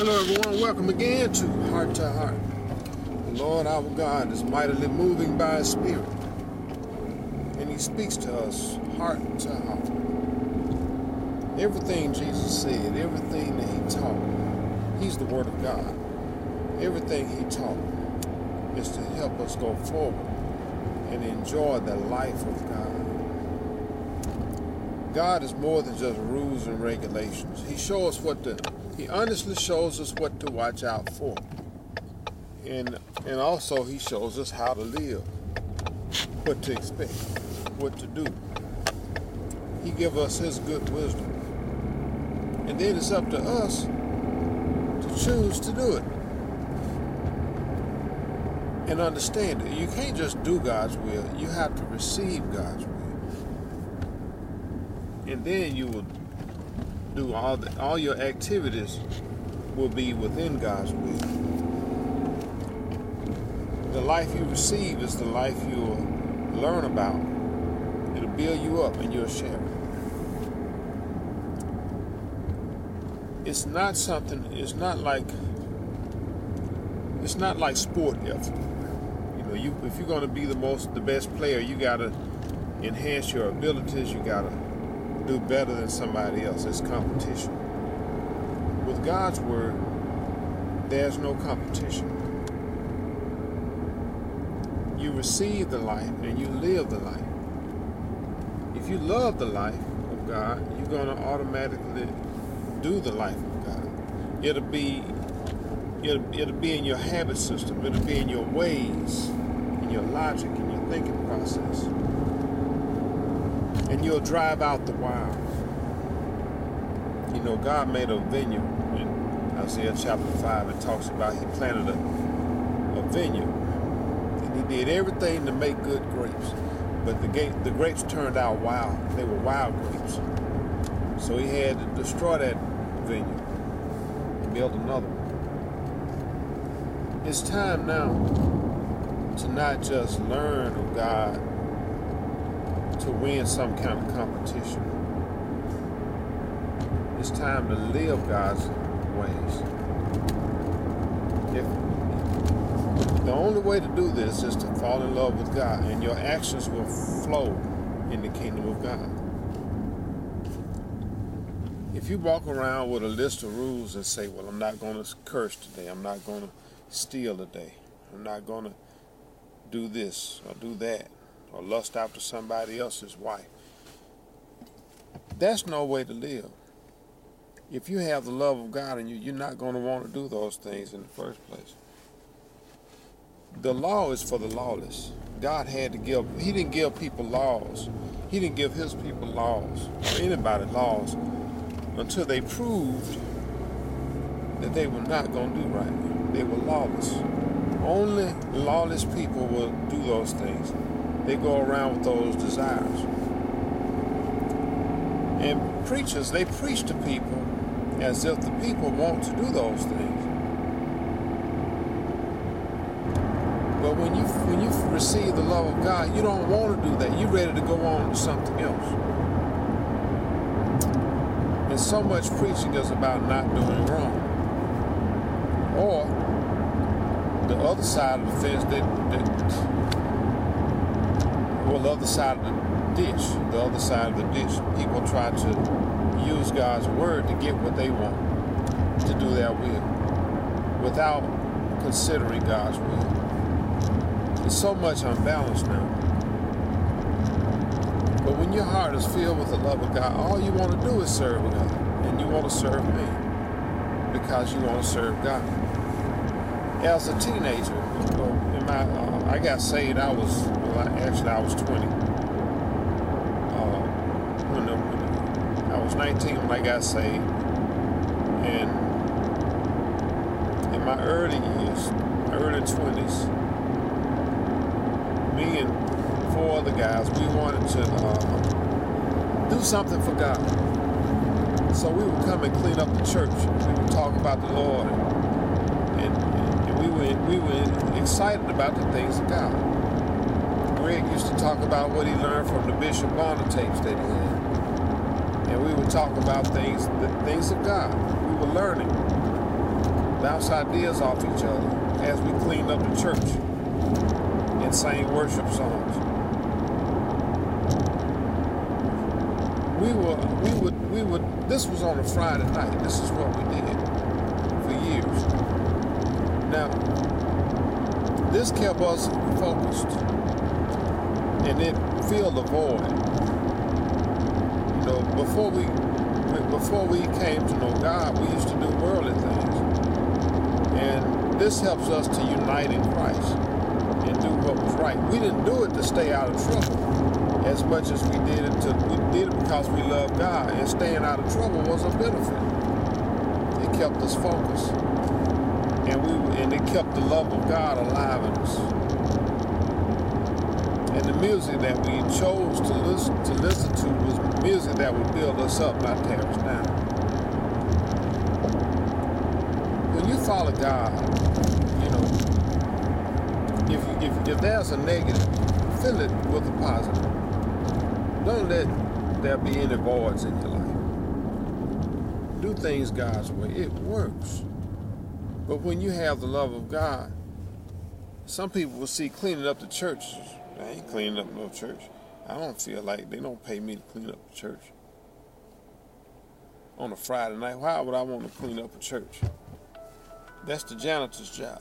Hello everyone, welcome again to Heart to Heart. The Lord our God is mightily moving by His Spirit, and He speaks to us heart to heart. Everything Jesus said, everything that He taught, He's the Word of God. Everything He taught is to help us go forward and enjoy the life of God. God is more than just rules and regulations. He honestly shows us what to watch out for. And also He shows us how to live, what to expect, what to do. He gives us His good wisdom. And then it's up to us to choose to do it. And understand it. You can't just do God's will. You have to receive God's will. And then you will do all your activities will be within God's will. The life you receive is the life you'll learn about. It'll build you up and you'll share it. It's not like sport effort. If you're going to be the best player, you got to enhance your abilities. You got to do better than somebody else. It's competition. With God's word, there's no competition. You receive the life and you live the life. If you love the life of God, you're going to automatically do the life of God. It'll be in your habit system. It'll be in your ways, in your logic, in your thinking process. And you'll drive out the wild. God made a vineyard. In Isaiah chapter 5, it talks about He planted a vineyard. And He did everything to make good grapes. But the grapes turned out wild. They were wild grapes. So He had to destroy that vineyard and build another one. It's time now to not just learn of God to win some kind of competition. It's time to live God's ways. The only way to do this is to fall in love with God, and your actions will flow in the kingdom of God. If you walk around with a list of rules and say, well, I'm not going to curse today, I'm not going to steal today, I'm not going to do this or do that, or lust after somebody else's wife, that's no way to live. If you have the love of God in you, you're not going to want to do those things in the first place. The law is for the lawless. God He didn't give people laws. He didn't give His people laws, or anybody laws, until they proved that they were not going to do right. They were lawless. Only lawless people will do those things. They go around with those desires. And preachers, they preach to people as if the people want to do those things. But when you receive the love of God, you don't want to do that. You're ready to go on to something else. And so much preaching is about not doing wrong. Or the other side of the fence, the other side of the ditch. The other side of the ditch, people try to use God's word to get what they want, to do their will, without considering God's will. There's so much unbalanced now. But when your heart is filled with the love of God, all you want to do is serve God. And you want to serve me because you want to serve God. As a teenager, I got saved. I was 20. I was 19 when I got saved. And in my early years, early 20s, me and 4 other guys, we wanted to do something for God. So we would come and clean up the church. We would talk about the Lord, and we were excited about the things of God. Greg used to talk about what he learned from the Bishop Bonner tapes that he had. And we would talk about the things of God. We were learning. bounce ideas off each other as we cleaned up the church and sang worship songs. We would, this was on a Friday night. This is what we did for years. Now, this kept us focused, and it filled the void. You know, before we came to know God, we used to do worldly things. And this helps us to unite in Christ and do what was right. We didn't do it to stay out of trouble as much as we did it because we love God, and staying out of trouble was a benefit. It kept us focused, and it kept the love of God alive in us. And the music that we chose to listen to was music that would build us up, not tear us down. When you follow God, you know, if there's a negative, fill it with a positive. Don't let there be any voids in your life. Do things God's way. It works. But when you have the love of God, some people will see cleaning up the church. I ain't cleaning up no church. I don't feel like they don't pay me to clean up the church. On a Friday night, why would I want to clean up a church? That's the janitor's job.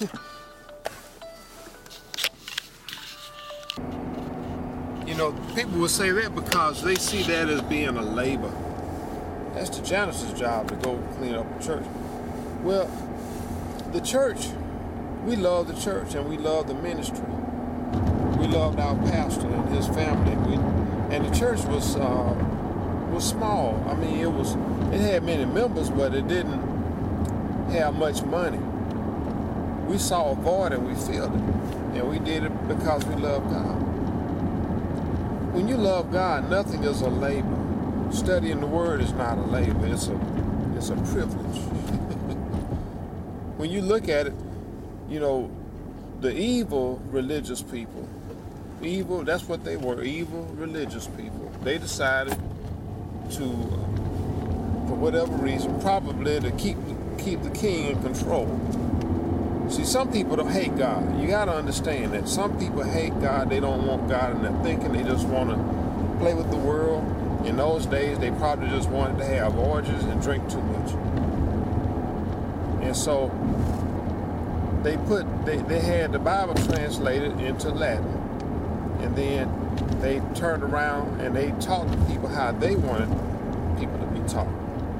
You know, people will say that because they see that as being a labor. That's the janitor's job to go clean up a church. Well, the church, we love the church and we love the ministry. We loved our pastor and his family. And the church was small. I mean, it had many members, but it didn't have much money. We saw a void and we filled it. And we did it because we loved God. When you love God, nothing is a labor. Studying the Word is not a labor. It's a privilege. When you look at it, you know, the evil religious people, evil, that's what they were, evil religious people. They decided to, for whatever reason, probably to keep the king in control. See, some people don't hate God. You got to understand that. Some people hate God. They don't want God in their thinking. They just want to play with the world. In those days, they probably just wanted to have orgies and drink too much. And so they had the Bible translated into Latin. And then they turned around and they taught the people how they wanted people to be taught.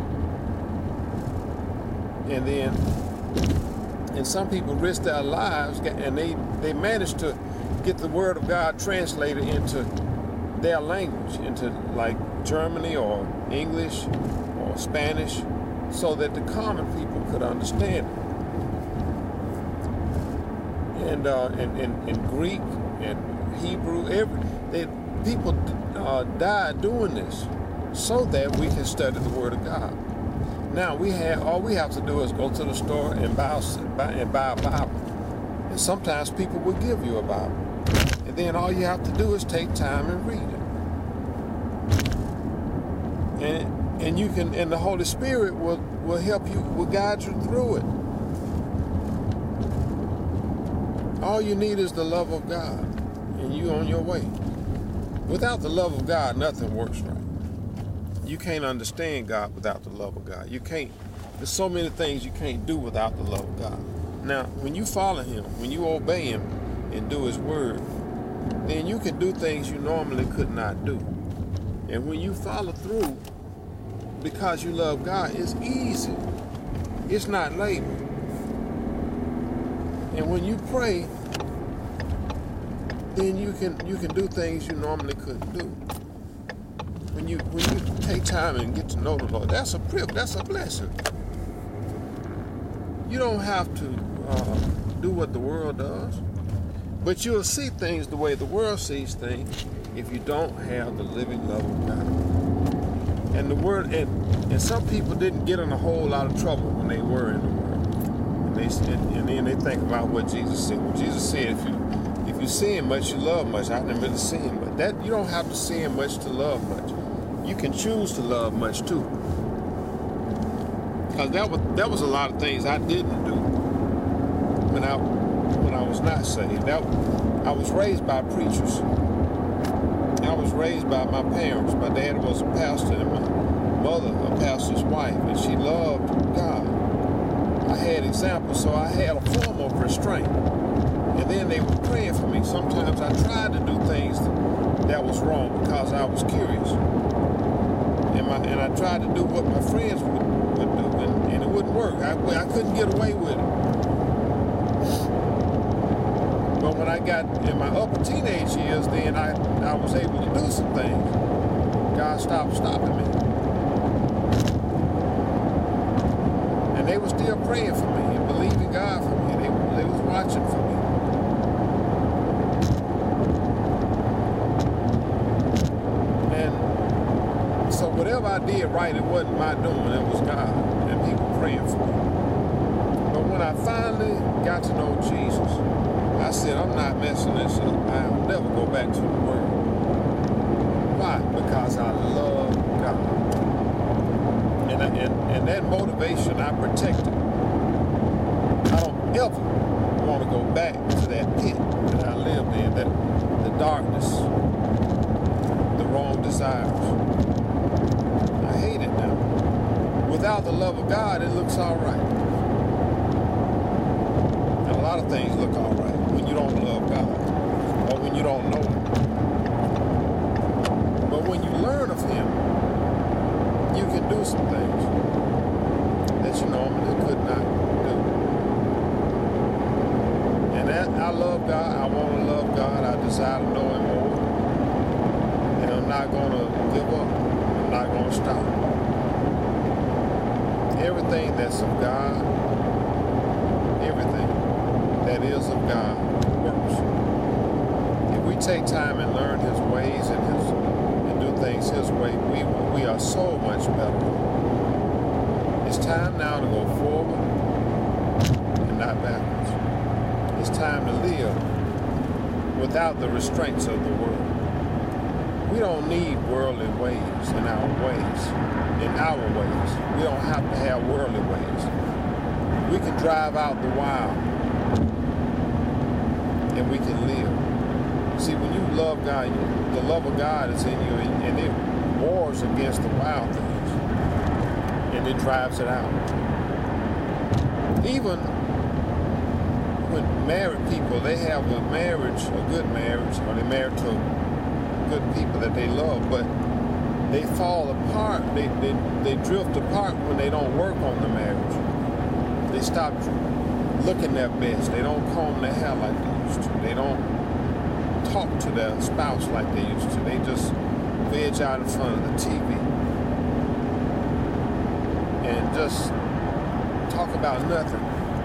And some people risked their lives, and they managed to get the Word of God translated into their language, into like Germany or English or Spanish, so that the common people could understand it. And Greek and Hebrew, people died doing this so that we can study the Word of God. Now all we have to do is go to the store and buy a Bible. And sometimes people will give you a Bible. And then all you have to do is take time and read it. And the Holy Spirit will help you, will guide you through it. All you need is the love of God, and you on your way. Without the love of God, nothing works right. You can't understand God without the love of God. You can't. There's so many things you can't do without the love of God. Now, when you follow Him, when you obey Him and do His word, then you can do things you normally could not do. And when you follow through, because you love God, it's easy. It's not labor. And when you pray, then you can do things you normally couldn't do. When you take time and get to know the Lord, that's a privilege, that's a blessing. You don't have to do what the world does, but you'll see things the way the world sees things if you don't have the living love of God. And the word, and some people didn't get in a whole lot of trouble when they were in the world. And then they think about what Jesus said. Well, Jesus said, if you sin much, you love much. I didn't really sin, but that you don't have to sin much to love much. You can choose to love much too. Because that was a lot of things I didn't do when I was not saved. I was raised by preachers. I was raised by my parents. My dad was a pastor and my mother a pastor's wife, and she loved God. I had examples, so I had a form of restraint. And then they were praying for me. Sometimes I tried to do things that was wrong because I was curious. And I tried to do what my friends would do, and it wouldn't work. I couldn't get away with it. But when I got in my upper teenage years, then I was able to do some things. God stopped stopping me. And they were still praying for me and believing God for me. They was watching for me. So whatever I did right, it wasn't my doing, it was God and people praying for me. But when I finally got to know Jesus, I said, I'm not messing this up. I'll never go back to the world. Why? Because I love God. And that motivation I protected. I don't ever want to go back to that pit that I lived in, that the darkness, the wrong desires. I hate it now. Without the love of God, it looks all right. And a lot of things look all right when you don't love God or when you don't know Him. But when you learn of Him, you can do some things that you normally could not do. And I love God. I want to love God. I desire to know Him more. And I'm not going to give up. I'm not going to stop. Everything that's of God, everything that is of God works. If we take time and learn His ways and do things His way, we are so much better. It's time now to go forward and not backwards. It's time to live without the restraints of the world. We don't need worldly ways in our ways. We don't have to have worldly ways. We can drive out the wild and we can live. See, when you love God, the love of God is in you, and it wars against the wild things, and it drives it out. Even when married people, they have a marriage, a good marriage, or they're married to good people that they love, but they fall apart, they drift apart when they don't work on the marriage. They stop looking their best. They don't comb their hair like they used to. They don't talk to their spouse like they used to. They just veg out in front of the TV and just talk about nothing.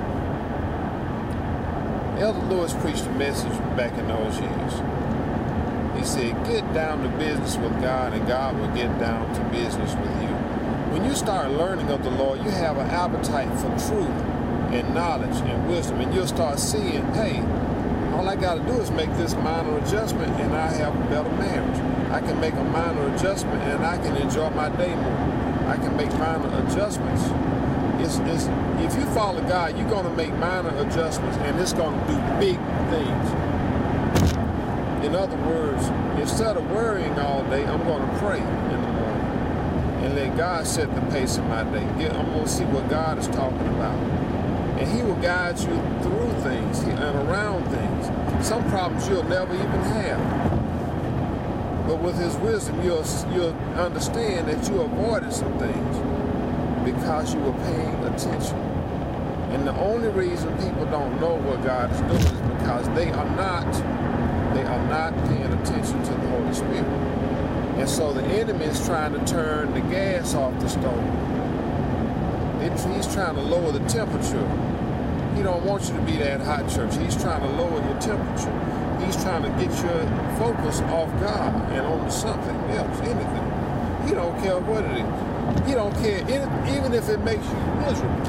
Elder Lewis preached a message back in those years. He said, get down to business with God and God will get down to business with you. When you start learning of the Lord, you have an appetite for truth and knowledge and wisdom, and you'll start seeing, hey, all I got to do is make this minor adjustment and I have a better marriage. I can make a minor adjustment and I can enjoy my day more. I can make minor adjustments. If you follow God, you're going to make minor adjustments and it's going to do big things. In other words, instead of worrying all day, I'm going to pray in the morning and let God set the pace of my day. I'm going to see what God is talking about. And He will guide you through things and around things. Some problems you'll never even have. But with His wisdom, you'll understand that you avoided some things because you were paying attention. And the only reason people don't know what God is doing is because they are not paying attention to the Holy Spirit. And so the enemy is trying to turn the gas off the stove. He's trying to lower the temperature. He don't want you to be that hot, church. He's trying to lower your temperature. He's trying to get your focus off God and on something else, anything. He don't care what it is. He don't care even if it makes you miserable.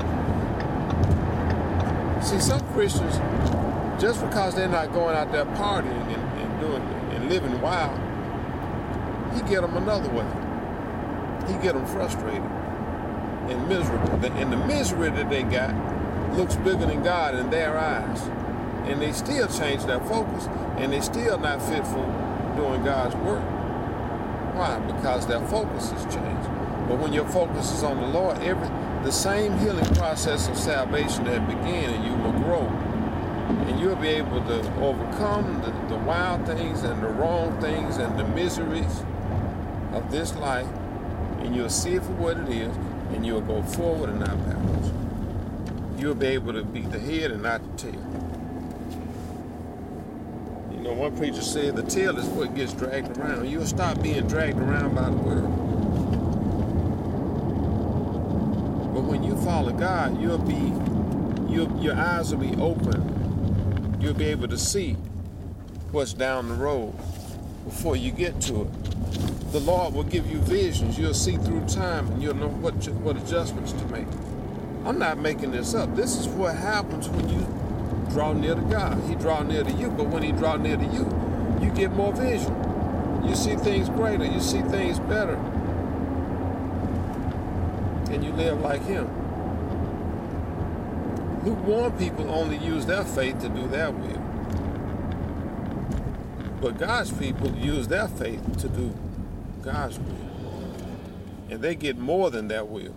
See, some Christians, just because they're not going out there partying and doing and living wild, He get them another way. He get them frustrated. and miserable. And the misery that they got looks bigger than God in their eyes. And they still change their focus, and they still not fit for doing God's work. Why? Because their focus has changed. But when your focus is on the Lord, the same healing process of salvation that began, and you will grow. And you'll be able to overcome the wild things and the wrong things and the miseries of this life, and you'll see it for what it is, and you'll go forward and not backwards. You'll be able to be the head and not the tail. You know, one preacher said the tail is what gets dragged around. You'll stop being dragged around by the world. But when you follow God, your eyes will be open. You'll be able to see what's down the road before you get to it. The Lord will give you visions. You'll see through time, and you'll know what adjustments to make. I'm not making this up. This is what happens when you draw near to God. He draw near to you, but when he draw near to you, you get more vision. You see things greater. You see things better. And you live like him. Lukewarm people only use their faith to do their will. But God's people use their faith to do God's will. And they get more than their will.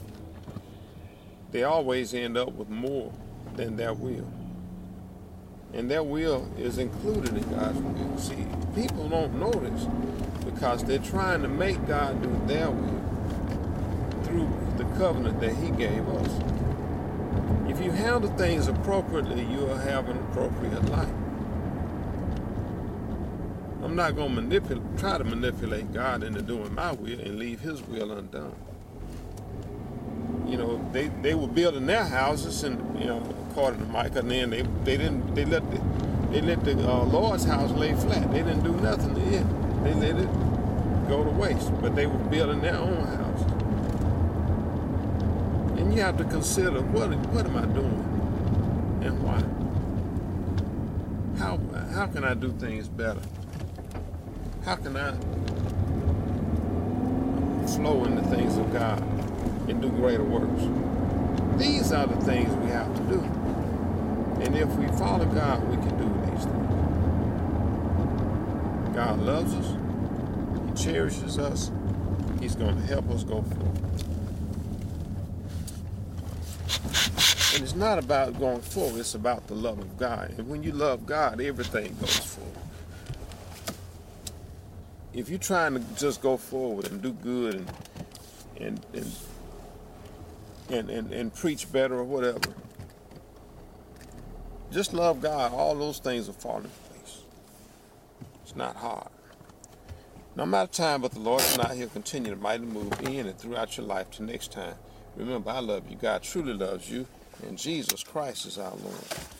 They always end up with more than their will. And their will is included in God's will. See, people don't know this because they're trying to make God do their will through the covenant that he gave us. If you handle things appropriately, you'll have an appropriate life. I'm not going to try to manipulate God into doing my will and leave his will undone. You know, they were building their houses, and according to Micah, and then they let the Lord's house lay flat. They didn't do nothing to it. They let it go to waste. But they were building their own houses. And you have to consider, what am I doing and why? How can I do things better? How can I flow in the things of God and do greater works? These are the things we have to do. And if we follow God, we can do these things. God loves us. He cherishes us. He's going to help us go forward. And it's not about going forward, it's about the love of God. And when you love God, everything goes forward. If you're trying to just go forward and do good and preach better or whatever, just love God, all those things will fall into place. It's not hard. No matter time, but the Lord is not. He'll continue to mightily move in and throughout your life till next time. Remember, I love you. God truly loves you. And Jesus Christ is our Lord.